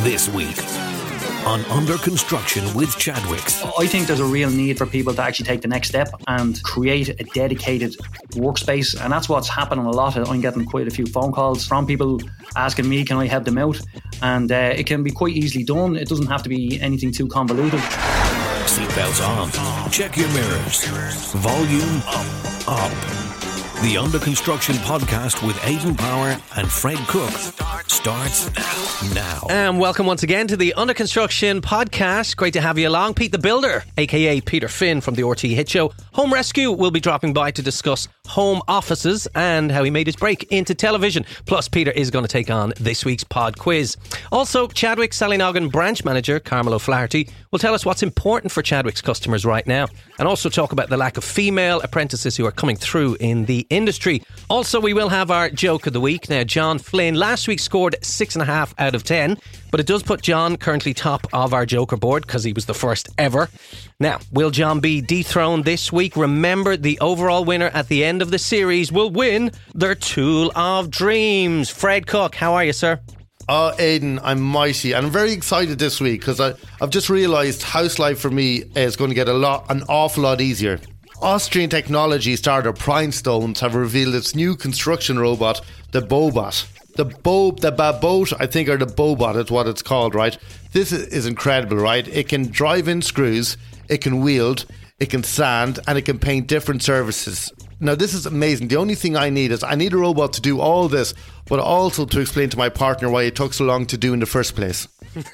This week on Under Construction with Chadwicks. I think there's a real need for people to actually take the next step and create a dedicated workspace, and that's what's happening a lot. I'm getting quite a few phone calls from people asking me, can I help them out? And it can be quite easily done. It doesn't have to be anything too convoluted. Seatbelts on. Check your mirrors. Volume up. The Under Construction podcast with Aidan Power and Fred Cook starts now. And welcome once again to the Under Construction podcast. Great to have you along. Pete the Builder, aka Peter Finn from the RT Hit Show. Home Rescue will be dropping by to discuss home offices and how he made his break into television. Plus, Peter is going to take on this week's pod quiz. Also, Chadwick Sallynoggin branch manager Carmel O'Flaherty will tell us what's important for Chadwick's customers right now, and also talk about the lack of female apprentices who are coming through in the industry. Also, we will have our joke of the week. Now, John Flynn last week scored 6.5 out of 10, but it does put John currently top of our joker board because he was the first ever. Now, will John be dethroned this week? Remember, the overall winner at the end of the series will win their Tool of Dreams. Fred Cook, how are you, sir? Oh, Aidan, I'm mighty. And I'm very excited this week because I've just realised house life for me is going to get an awful lot easier. Austrian technology startup Primestones have revealed its new construction robot, the Bobot. The Babot, I think, or the Bobot is what it's called, right? This is incredible, right? It can drive in screws, it can wield, it can sand, and it can paint different surfaces. Now, this is amazing. The only thing I need is I need a robot to do all this, but also to explain to my partner why it took so long to do in the first place.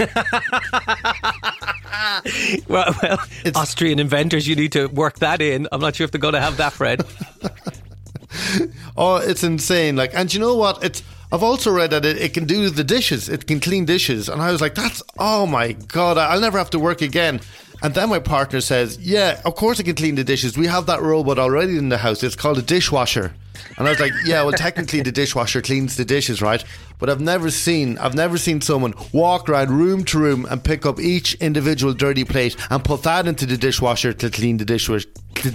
Well, Austrian inventors, you need to work that in. I'm not sure if they're going to have that, Fred. Oh, it's insane. And you know what? I've also read that it can do the dishes. It can clean dishes. And I was like, oh my God, I'll never have to work again. And then my partner says, yeah, of course it can clean the dishes. We have that robot already in the house. It's called a dishwasher. And I was like, yeah, well, technically the dishwasher cleans the dishes, right? But I've never seen someone walk around room to room and pick up each individual dirty plate and put that into the dishwasher to clean the dishes,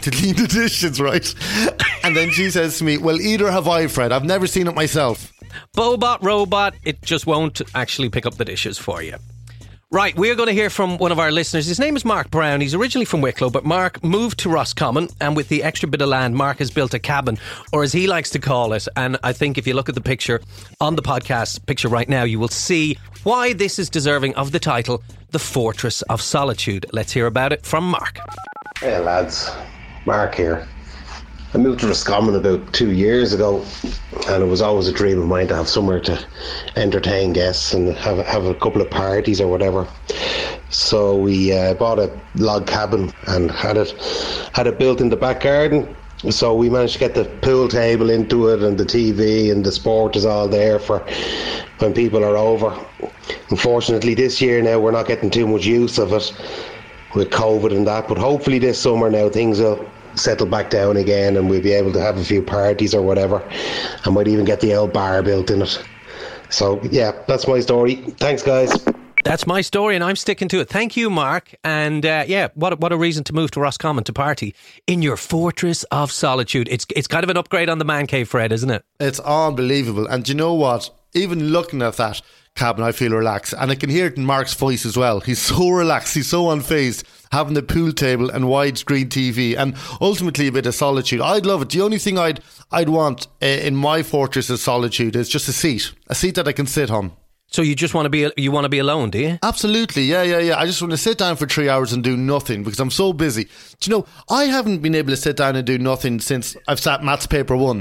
right? And then she says to me, well, either have I, Fred. I've never seen it myself. Bobot robot, it just won't actually pick up the dishes for you. Right, we're going to hear from one of our listeners. His name is Mark Brown. He's originally from Wicklow, but Mark moved to Roscommon, and with the extra bit of land, Mark has built a cabin, or as he likes to call it. And I think if you look at the picture on the podcast picture right now, you will see why this is deserving of the title, The Fortress of Solitude. Let's hear about it from Mark. Hey lads, Mark here. I moved to Roscommon about 2 years ago, and it was always a dream of mine to have somewhere to entertain guests and have a couple of parties or whatever. So we bought a log cabin and had it built in the back garden. So we managed to get the pool table into it, and the TV and the sport is all there for when people are over. Unfortunately, this year now we're not getting too much use of it with COVID and that, but hopefully this summer now things will settle back down again and we'll be able to have a few parties or whatever. I might even get the old bar built in it. So yeah, that's my story. Thanks, guys. That's my story, and I'm sticking to it. Thank you, Mark. And what a reason to move to Roscommon to party in your Fortress of Solitude. It's kind of an upgrade on the man cave, Fred, isn't it? It's unbelievable. And you know what? Even looking at that cabin, I feel relaxed, and I can hear it in Mark's voice as well. He's so relaxed, he's so unfazed, having the pool table and widescreen TV, and ultimately a bit of solitude. I'd love it. The only thing I'd want in my Fortress of Solitude is just a seat that I can sit on. So you just want to be alone, do you? Absolutely, yeah. I just want to sit down for 3 hours and do nothing because I'm so busy. Do you know, I haven't been able to sit down and do nothing since I've sat Maths Paper 1.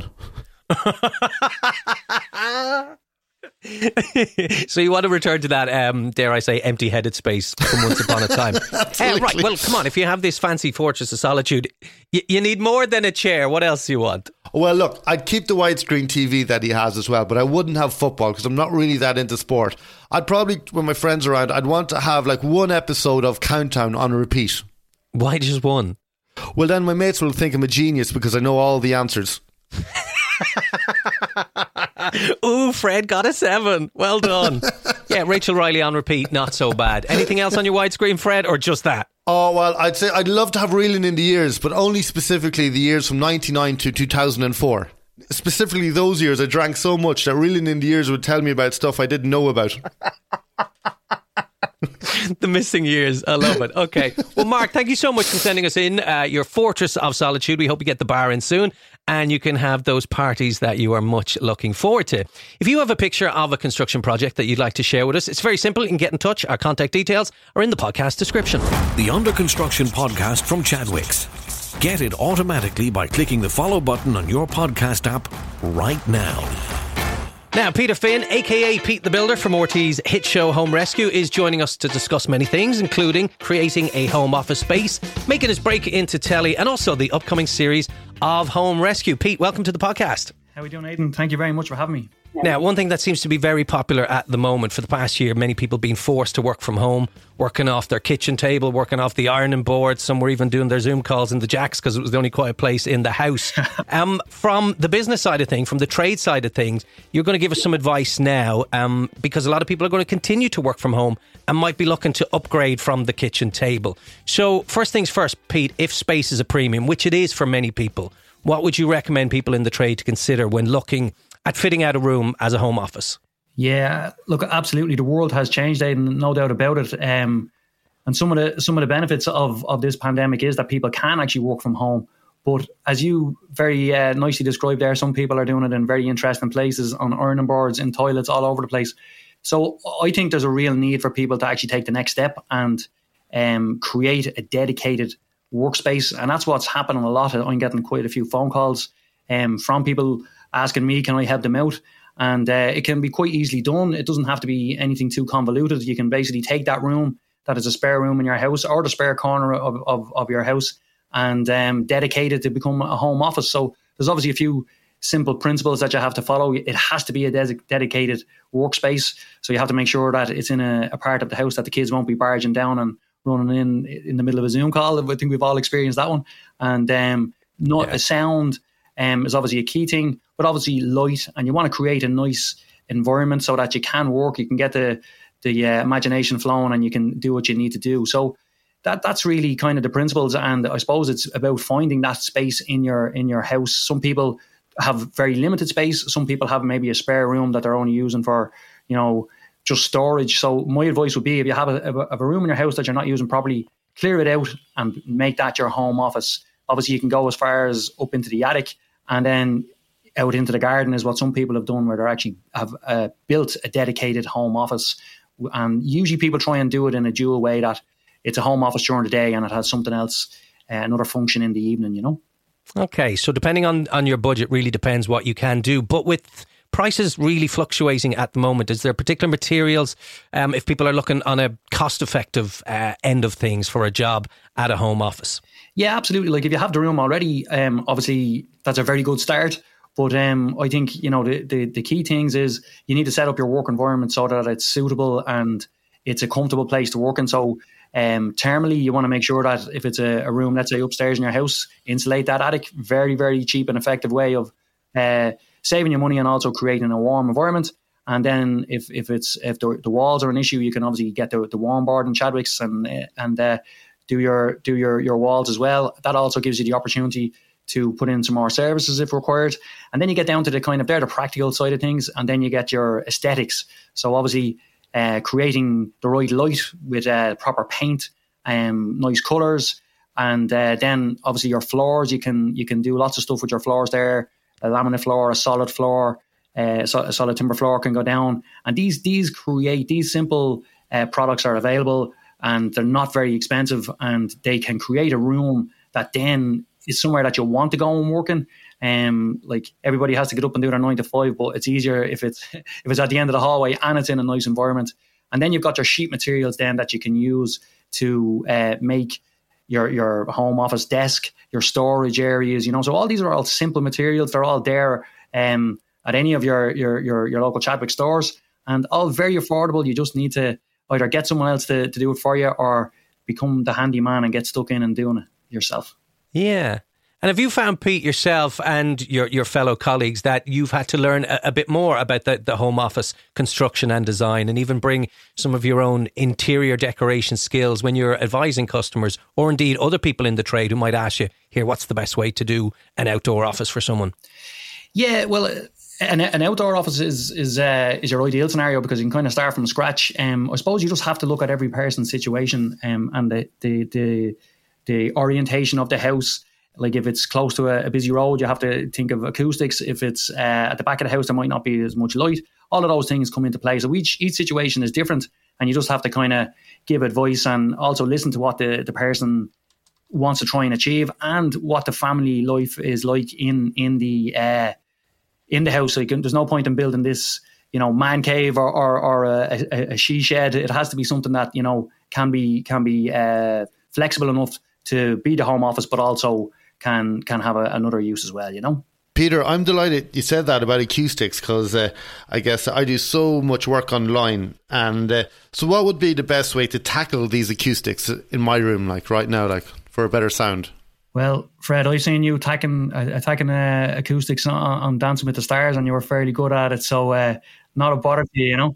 So you want to return to that, dare I say, empty-headed space from once upon a time. Right, well, come on, if you have this fancy Fortress of Solitude, you need more than a chair. What else do you want? Well, look, I'd keep the widescreen TV that he has as well, but I wouldn't have football because I'm not really that into sport. I'd probably, when my friends are around, I'd want to have like one episode of Countdown on repeat. Why just one? Well, then my mates will think I'm a genius because I know all the answers. Ooh, Fred got a 7. Well done. Yeah, Rachel Riley on repeat, not so bad. Anything else on your widescreen, Fred, or just that? Oh, well, I'd say I'd love to have Reeling in the Years, but only specifically the years from 99 to 2004. Specifically those years, I drank so much that Reeling in the Years would tell me about stuff I didn't know about. The missing years. I love it. Okay. Well, Mark, thank you so much for sending us in your fortress of solitude. We hope you get the bar in soon and you can have those parties that you are much looking forward to. If you have a picture of a construction project that you'd like to share with us, it's very simple. You can get in touch. Our contact details are in the podcast description. The Under Construction podcast from Chadwicks. Get it automatically by clicking the follow button on your podcast app right now. Now, Peter Finn, aka Pete the Builder from RT's hit show Home Rescue, is joining us to discuss many things, including creating a home office space, making his break into telly, and also the upcoming series of Home Rescue. Pete, welcome to the podcast. How are we doing, Aidan? Thank you very much for having me. Now, one thing that seems to be very popular at the moment for the past year, many people being forced to work from home, working off their kitchen table, working off the ironing board. Some were even doing their Zoom calls in the jacks because it was the only quiet place in the house. From the business side of things, from the trade side of things, you're going to give us some advice now because a lot of people are going to continue to work from home and might be looking to upgrade from the kitchen table. So first things first, Pete, if space is a premium, which it is for many people, what would you recommend people in the trade to consider when looking at fitting out a room as a home office? Yeah, look, absolutely. The world has changed, Aidan, no doubt about it. And some of the benefits of this pandemic is that people can actually work from home. But as you very nicely described there, some people are doing it in very interesting places, on ironing boards, in toilets, all over the place. So I think there's a real need for people to actually take the next step and create a dedicated workspace. And that's what's happening a lot. I'm getting quite a few phone calls from people asking me, can I help them out? And it can be quite easily done. It doesn't have to be anything too convoluted. You can basically take that room that is a spare room in your house or the spare corner of your house and dedicate it to become a home office. So there's obviously a few simple principles that you have to follow. It has to be a dedicated workspace. So you have to make sure that it's in a part of the house that the kids won't be barging down and running in the middle of a Zoom call. I think we've all experienced that one. And the sound is obviously a key thing, but obviously light, and you want to create a nice environment so that you can work, you can get the imagination flowing, and you can do what you need to do. So that's really kind of the principles, and I suppose it's about finding that space in your house. Some people have very limited space. Some people have maybe a spare room that they're only using for, just storage. So my advice would be, if you have a room in your house that you're not using properly, clear it out and make that your home office. Obviously, you can go as far as up into the attic, and then out into the garden is what some people have done, where they actually have built a dedicated home office. And usually people try and do it in a dual way, that it's a home office during the day and it has something else, another function in the evening, Okay, so depending on your budget, really depends what you can do. But with prices really fluctuating at the moment, is there particular materials, if people are looking on a cost-effective end of things for a job at a home office? Yeah, absolutely. Like if you have the room already, obviously that's a very good start. But I think, the key things is you need to set up your work environment so that it's suitable and it's a comfortable place to work in. So thermally, you want to make sure that if it's a room, let's say upstairs in your house, insulate that attic. Very, very cheap and effective way of saving your money and also creating a warm environment. And then if the walls are an issue, you can obviously get the warm board in Chadwicks and do your walls as well. That also gives you the opportunity to put in some more services if required. And then you get down to the practical side of things, and then you get your aesthetics. So obviously creating the right light with proper paint, nice colours, and then obviously your floors, you can do lots of stuff with your floors there. A laminate floor, a solid floor, a solid timber floor can go down. And these simple products are available, and they're not very expensive, and they can create a room that then is somewhere that you want to go and work in. Like everybody has to get up and do their 9 to 5, but it's easier if it's at the end of the hallway and it's in a nice environment. And then you've got your sheet materials then that you can use to make your home office desk, your storage areas. So all these are all simple materials. They're all there at any of your local Chadwick stores, and all very affordable. You just need to either get someone else to do it for you, or become the handyman and get stuck in and doing it yourself. Yeah. And have you found, Pete, yourself and your fellow colleagues, that you've had to learn a bit more about the home office construction and design, and even bring some of your own interior decoration skills when you're advising customers, or indeed other people in the trade who might ask you, here, what's the best way to do an outdoor office for someone? Yeah, well, An outdoor office is your ideal scenario because you can kind of start from scratch. I suppose you just have to look at every person's situation and the orientation of the house. Like if it's close to a busy road, you have to think of acoustics. If it's at the back of the house, there might not be as much light. All of those things come into play. So each situation is different, and you just have to kind of give advice and also listen to what the person wants to try and achieve and what the family life is like in the house. So there's no point in building this, man cave or a she shed. It has to be something that can be flexible enough to be the home office, but also can have another use as well. Peter, I'm delighted you said that about acoustics because I guess I do so much work online. And so what would be the best way to tackle these acoustics in my room, like right now, like for a better sound? Well, Fred, I've seen you attacking acoustics on Dancing with the Stars, and you were fairly good at it. So not a bother to you,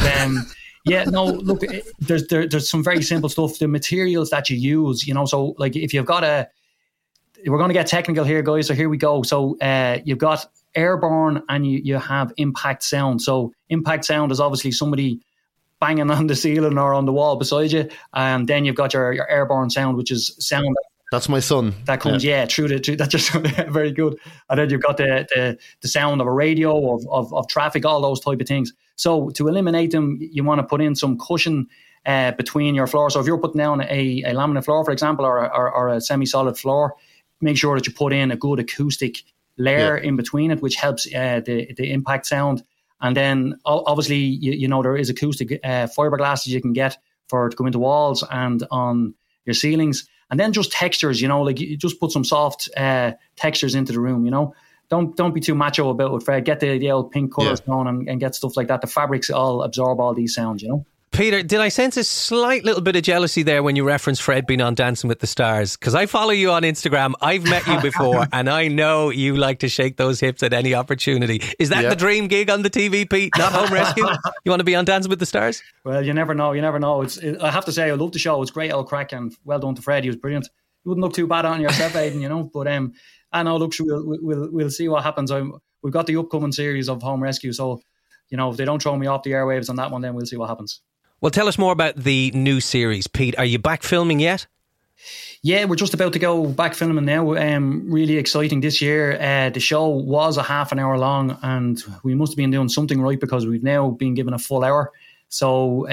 Yeah, no, look, there's some very simple stuff. The materials that you use, so like if you've got we're going to get technical here, guys, so here we go. So you've got airborne and you have impact sound. So impact sound is obviously somebody banging on the ceiling or on the wall beside you. And then you've got your airborne sound, which is sound. That's my son. That comes, through that's just very good. And then you've got the sound of a radio, of traffic, all those type of things. So to eliminate them, you want to put in some cushion between your floor. So if you're putting down a laminate floor, for example, or a semi-solid floor, make sure that you put in a good acoustic layer in between it, which helps the impact sound. And then obviously, there is acoustic fiberglass you can get to go into walls and on your ceilings. And then just textures, like you just put some soft textures into the room, Don't be too macho about it, Fred. Get the old pink colours going and get stuff like that. The fabrics all absorb all these sounds, Peter, did I sense a slight little bit of jealousy there when you referenced Fred being on Dancing with the Stars? Because I follow you on Instagram. I've met you before and I know you like to shake those hips at any opportunity. Is that the dream gig on the TV, Pete? Not Home Rescue? You want to be on Dancing with the Stars? Well, you never know. I have to say, I love the show. It's great old crack and well done to Fred. He was brilliant. You wouldn't look too bad on yourself, Aidan, But I know, look, we'll see what happens. We've got the upcoming series of Home Rescue. So, if they don't throw me off the airwaves on that one, then we'll see what happens. Well, tell us more about the new series, Pete. Are you back filming yet? Yeah, we're just about to go back filming now. Really exciting this year. The show was a half an hour long and we must have been doing something right because we've now been given a full hour. So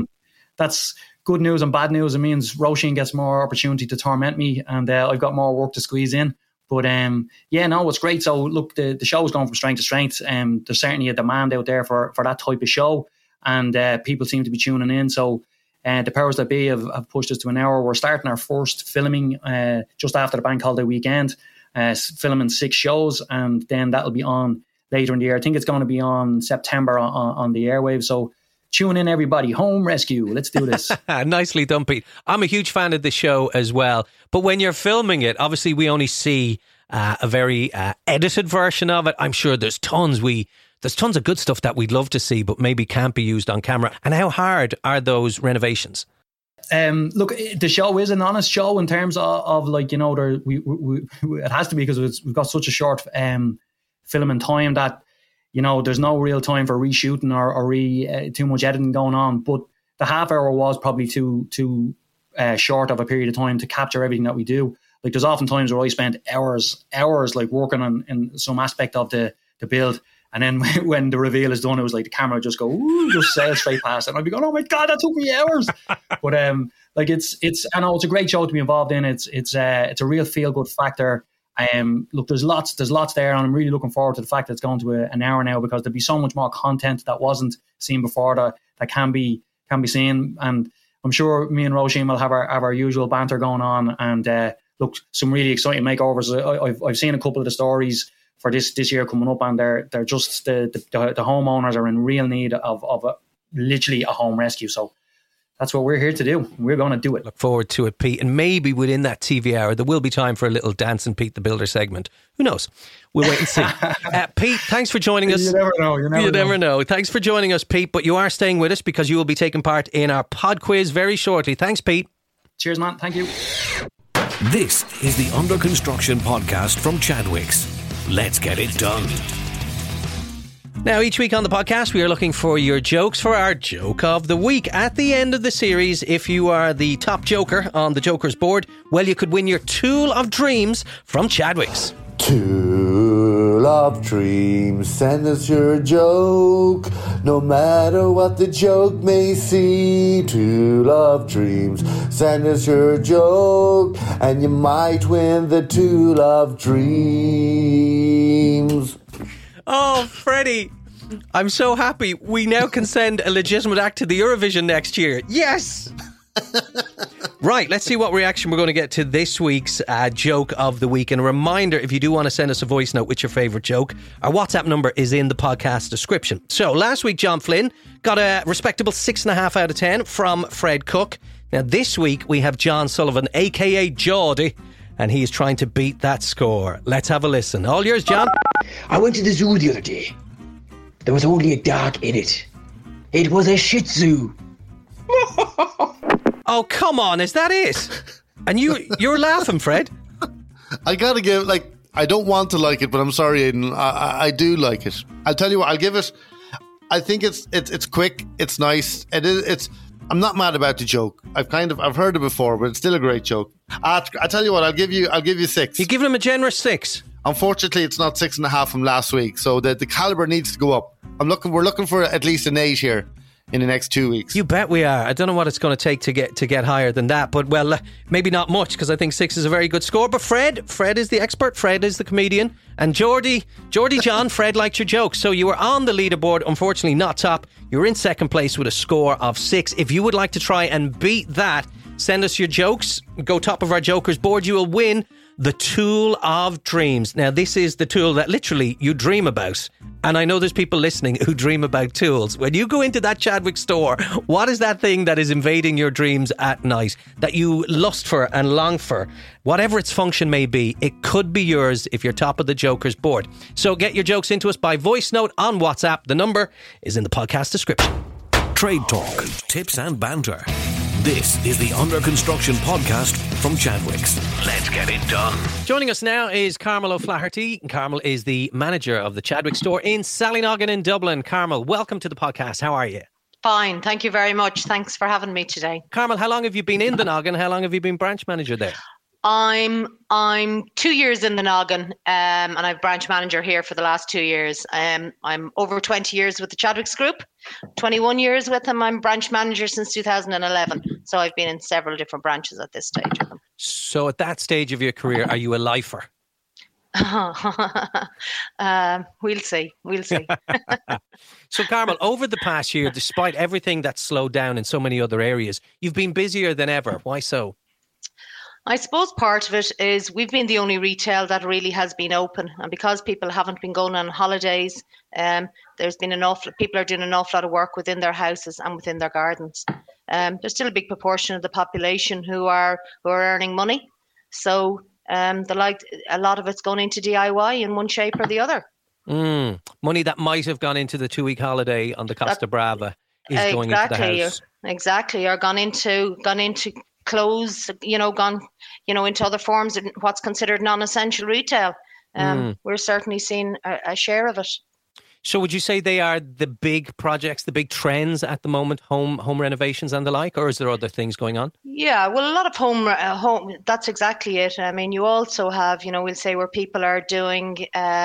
that's good news and bad news. It means Roisin gets more opportunity to torment me and I've got more work to squeeze in. But it's great. So look, the show is going from strength to strength. There's certainly a demand out there for that type of show. And people seem to be tuning in. So the powers that be have pushed us to an hour. We're starting our first filming just after the bank holiday weekend, filming 6 shows, and then that'll be on later in the year. I think it's going to be on September on the airwaves. So tune in, everybody. Home Rescue. Let's do this. Nicely done, Pete. I'm a huge fan of the show as well. But when you're filming it, obviously we only see a very edited version of it. I'm sure there's tons of good stuff that we'd love to see, but maybe can't be used on camera. And how hard are those renovations? Look, the show is an honest show in terms of like, it has to be because we've got such a short filming time that, there's no real time for reshooting or too much editing going on. But the half hour was probably too short of a period of time to capture everything that we do. Like there's often times where I spent hours like working on in some aspect of the build. And then when the reveal is done, it was like the camera would just go, ooh, just sail straight past it. And I'd be going, oh my God, that took me hours. But I know it's a great show to be involved in. It's a real feel good factor. Look, there's lots there, and I'm really looking forward to the fact that it's going to an hour now because there'll be so much more content that wasn't seen before that can be seen. And I'm sure me and Roisin will have our usual banter going on. And look, some really exciting makeovers. I've seen a couple of the stories for this year coming up, and they're just the homeowners are in real need of literally a home rescue. So that's what we're here to do. We're going to do it. Look forward to it, Pete. And maybe within that TV hour, there will be time for a little Dancing Pete the Builder segment. Who knows? We'll wait and see. Pete, thanks for joining us. You never know. You never know. Thanks for joining us, Pete. But you are staying with us because you will be taking part in our pod quiz very shortly. Thanks, Pete. Cheers, man. Thank you. This is the Under Construction podcast from Chadwicks. Let's get it done. Now, each week on the podcast, we are looking for your jokes for our Joke of the Week. At the end of the series, if you are the top joker on the Joker's board, well, you could win your Tool of Dreams from Chadwick's. Tool of Dreams, send us your joke, no matter what the joke may seem. Tool of Dreams, send us your joke, and you might win the Tool of Dreams. Oh, Freddie, I'm so happy. We now can send a legitimate act to the Eurovision next year. Yes! Right, let's see what reaction we're going to get to this week's Joke of the Week. And a reminder, if you do want to send us a voice note with your favourite joke, our WhatsApp number is in the podcast description. So last week, John Flynn got a respectable 6.5 out of 10 from Fred Cook. Now this week, we have John Sullivan, a.k.a. Geordie, and he is trying to beat that score. Let's have a listen. All yours, John. I went to the zoo the other day. There was only a dog in it. It was a Shih Tzu. Oh, come on, is that it? And you're laughing, Fred. I gotta give, I don't want to like it, but I'm sorry, Aidan. I do like it. I'll tell you what, I'll give it. I think it's quick, it's nice. I'm not mad about the joke. I've heard it before, but it's still a great joke. I'll tell you what, I'll give you 6. You're giving him a generous 6. Unfortunately, it's not 6.5 from last week, so the caliber needs to go up. We're looking for at least an 8 here in the next 2 weeks. You bet we are. I don't know what it's going to take to get higher than that, but well, maybe not much, because I think 6 is a very good score. But Fred is the expert. Fred is the comedian, and Geordie John, Fred liked your joke, so you were on the leaderboard. Unfortunately, not top. You were in second place with a score of 6. If you would like to try and beat that, send us your jokes. Go top of our Joker's board. You will win the Tool of Dreams. Now, this is the tool that literally you dream about. And I know there's people listening who dream about tools. When you go into that Chadwick store, what is that thing that is invading your dreams at night that you lust for and long for? Whatever its function may be, it could be yours if you're top of the Joker's board. So get your jokes into us by voice note on WhatsApp. The number is in the podcast description. Trade talk, tips and banter. This is the Under Construction podcast from Chadwick's. Let's get it done. Joining us now is Carmel O'Flaherty. Carmel is the manager of the Chadwick store in Sallynoggin in Dublin. Carmel, welcome to the podcast. How are you? Fine, thank you very much. Thanks for having me today. Carmel, how long have you been in the Noggin? How long have you been branch manager there? I'm 2 years in the Noggin, and I'm branch manager here for the last 2 years. I'm over 20 years with the Chadwicks Group, 21 years with them. I'm branch manager since 2011, so I've been in several different branches at this stage of them. So at that stage of your career, are you a lifer? We'll see. So Carmel, over the past year, despite everything that's slowed down in so many other areas, you've been busier than ever. Why so? I suppose part of it is we've been the only retail that really has been open, and because people haven't been going on holidays, there's been people are doing an awful lot of work within their houses and within their gardens. There's still a big proportion of the population who are earning money, so a lot of it's going into DIY in one shape or the other. Money that might have gone into the 2-week holiday on the Costa Brava is going into the house. Exactly, or gone into clothes, gone, into other forms of what's considered non-essential retail. We're certainly seeing a share of it. So would you say they are the big projects, the big trends at the moment, home renovations and the like, or is there other things going on? Yeah, well, a lot of home, that's exactly it. I mean, you also have, we'll say where people are doing,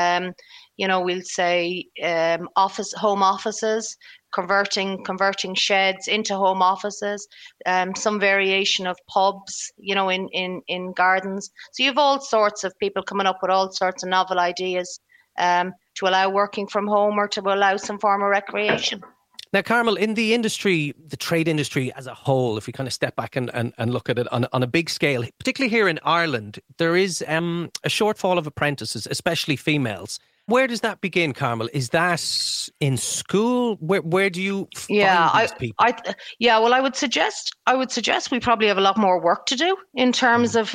we'll say home offices, converting sheds into home offices, some variation of pubs, in gardens. So you have all sorts of people coming up with all sorts of novel ideas to allow working from home or to allow some form of recreation. Now, Carmel, in the industry, the trade industry as a whole, if we kind of step back and look at it on a big scale, particularly here in Ireland, there is a shortfall of apprentices, especially females. Where does that begin, Carmel? Is that in school? Where do you find these people? I would suggest we probably have a lot more work to do in terms of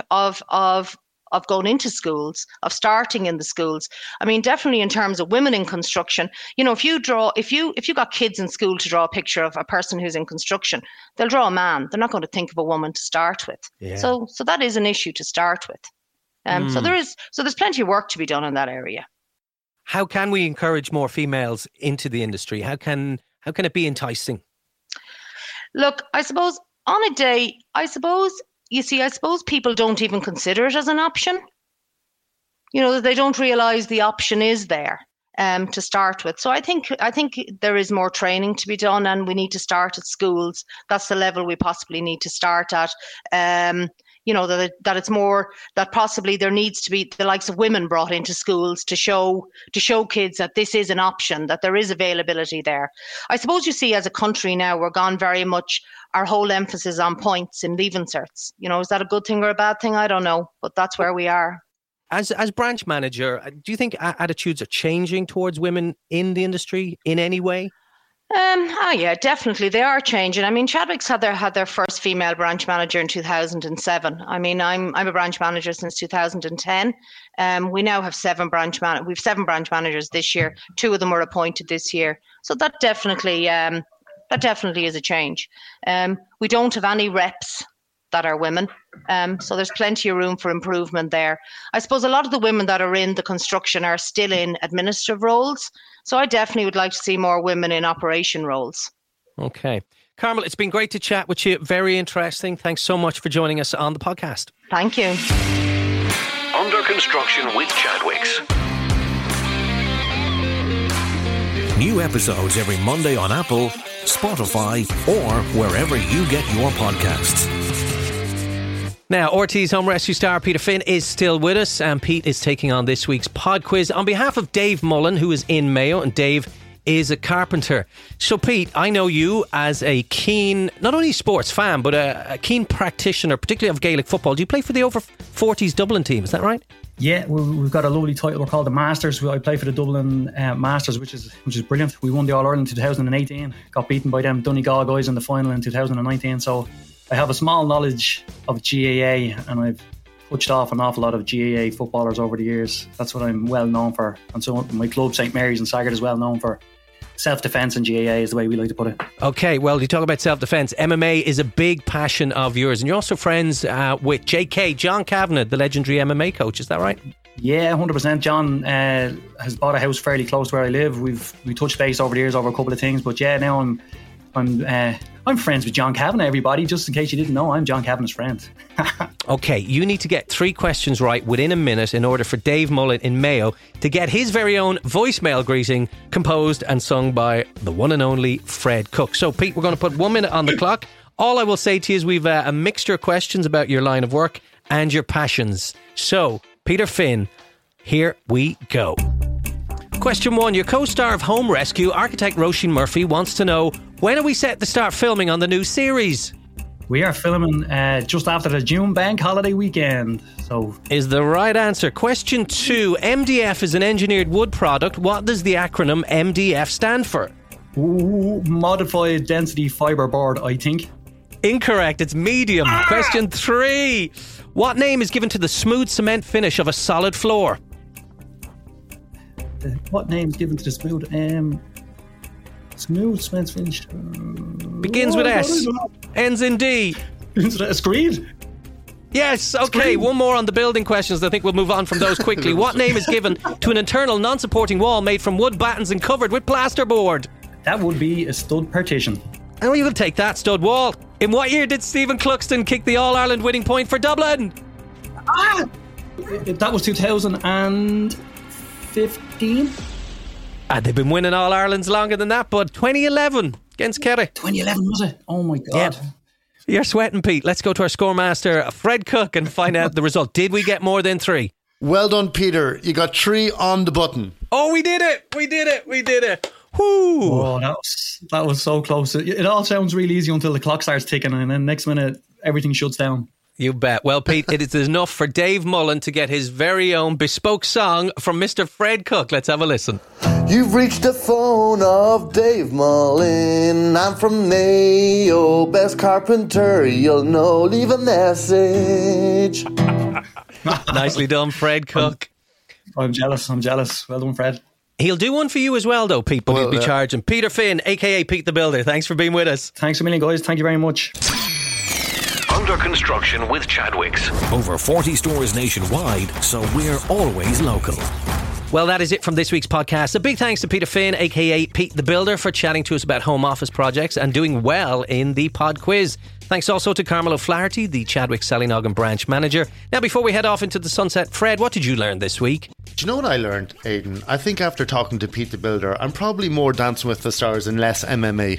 going into schools, of starting in the schools. I mean, definitely in terms of women in construction. If you got kids in school to draw a picture of a person who's in construction, they'll draw a man. They're not going to think of a woman to start with. Yeah. So that is an issue to start with. So there's plenty of work to be done in that area. How can we encourage more females into the industry? How can it be enticing? Look, I suppose on a day, I suppose people don't even consider it as an option. They don't realise the option is there to start with. So I think there is more training to be done, and we need to start at schools. That's the level we possibly need to start at. That it's more that possibly there needs to be the likes of women brought into schools to show kids that this is an option, that there is availability there. I suppose you see as a country now, we're gone very much our whole emphasis on points in leaving certs. Is that a good thing or a bad thing? I don't know, but that's where we are. As branch manager, do you think attitudes are changing towards women in the industry in any way? Yeah, definitely they are changing. I mean, Chadwicks had their first female branch manager in 2007. I mean, I'm a branch manager since 2010. We now have 7 branch managers this year. 2 of them were appointed this year. So that definitely is a change. We don't have any reps that are women. So there's plenty of room for improvement there. I suppose a lot of the women that are in the construction are still in administrative roles. So I definitely would like to see more women in operation roles. Okay. Carmel, it's been great to chat with you. Very interesting. Thanks so much for joining us on the podcast. Thank you. Under Construction with Chadwicks. New episodes every Monday on Apple, Spotify, or wherever you get your podcasts. Now, RT's Home Rescue star Peter Finn is still with us, and Pete is taking on this week's pod quiz on behalf of Dave Mullen, who is in Mayo, and Dave is a carpenter. So, Pete, I know you as a keen, not only sports fan, but a keen practitioner, particularly of Gaelic football. Do you play for the over-40s Dublin team, is that right? Yeah, we've got a lovely title. We're called the Masters. I play for the Dublin Masters, which is brilliant. We won the All-Ireland in 2018, got beaten by them Donegal guys in the final in 2019, so I have a small knowledge of GAA, and I've touched off an awful lot of GAA footballers over the years. That's what I'm well known for. And so my club, St Mary's in Saggart, is well known for self-defence, and GAA is the way we like to put it. Okay, well, you talk about self-defence. MMA is a big passion of yours, and you're also friends with JK, John Kavanagh, the legendary MMA coach. Is that right? Yeah, 100%. John has bought a house fairly close to where I live. We touched base over the years over a couple of things, but yeah, now I'm friends with John Kavanagh, everybody. Just in case you didn't know, I'm John Kavanagh's friend. Okay, you need to get 3 questions right within a minute in order for Dave Mullen in Mayo to get his very own voicemail greeting composed and sung by the one and only Fred Cook. So, Pete, we're going to put 1 minute on the clock. All I will say to you is we've a mixture of questions about your line of work and your passions. So, Peter Finn, here we go. Question 1. Your co-star of Home Rescue, architect Roisin Murphy, wants to know, when are we set to start filming on the new series? We are filming just after the June bank holiday weekend. So is the right answer. Question 2. MDF is an engineered wood product. What does the acronym MDF stand for? Modified Density Fibre Board, I think. Incorrect. It's medium. Question 3. What name is given to the smooth cement finish of a solid floor? What name is given to the smooth? Smooth cement finish. Begins with S. Ends in D. Is that a screed? Yes. Okay. Screed. One more on the building questions. I think we'll move on from those quickly. What name is given to an internal non-supporting wall made from wood battens and covered with plasterboard? That would be a stud partition. And we will take that stud wall. In what year did Stephen Cluxton kick the All-Ireland winning point for Dublin? That was 2015. They've been winning All-Irelands longer than that, but 2011 against Kerry. 2011 was it? Oh my God. Yeah. You're sweating, Pete. Let's go to our scoremaster, Fred Cook, and find out the result. Did we get more than 3? Well done, Peter. You got 3 on the button. Oh, we did it. We did it. We did it. Whoo. Oh, that was so close. It all sounds really easy until the clock starts ticking, and then next minute, everything shuts down. You bet. Well, Pete, it is enough for Dave Mullen to get his very own bespoke song from Mr. Fred Cook. Let's have a listen. You've reached the phone of Dave Mullen. I'm from Mayo, best carpenter you'll know. Leave a message. Nicely done, Fred Cook. I'm jealous. Well done, Fred. He'll do one for you as well, though, Pete, but he'll be charging. Peter Finn, a.k.a. Pete the Builder. Thanks for being with us. Thanks a million, guys. Thank you very much. Under Construction with Chadwicks. Over 40 stores nationwide, so we're always local. Well, that is it from this week's podcast. A big thanks to Peter Finn, aka Pete the Builder, for chatting to us about home office projects and doing well in the pod quiz. Thanks also to Carmel O'Flaherty, the Chadwick Sallynoggin branch manager. Now, before we head off into the sunset, Fred, what did you learn this week? Do you know what I learned, Aidan? I think after talking to Pete the Builder, I'm probably more Dancing with the Stars and less MMA.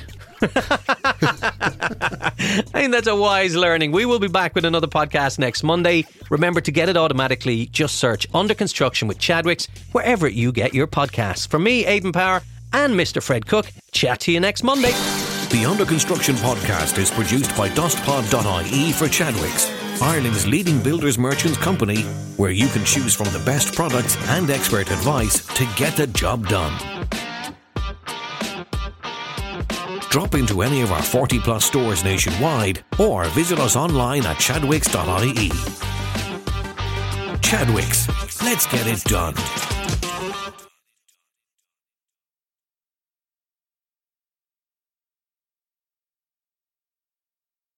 I think that's a wise learning. We will be back with another podcast next Monday. Remember to get it automatically. Just search Under Construction with Chadwicks wherever you get your podcasts. From me, Aidan Power, and Mr. Fred Cook, chat to you next Monday. The Under Construction podcast is produced by dustpod.ie for Chadwicks, Ireland's leading builders merchants company, where you can choose from the best products and expert advice to get the job done. Drop into any of our 40 plus stores nationwide or visit us online at chadwicks.ie. Chadwicks, let's get it done.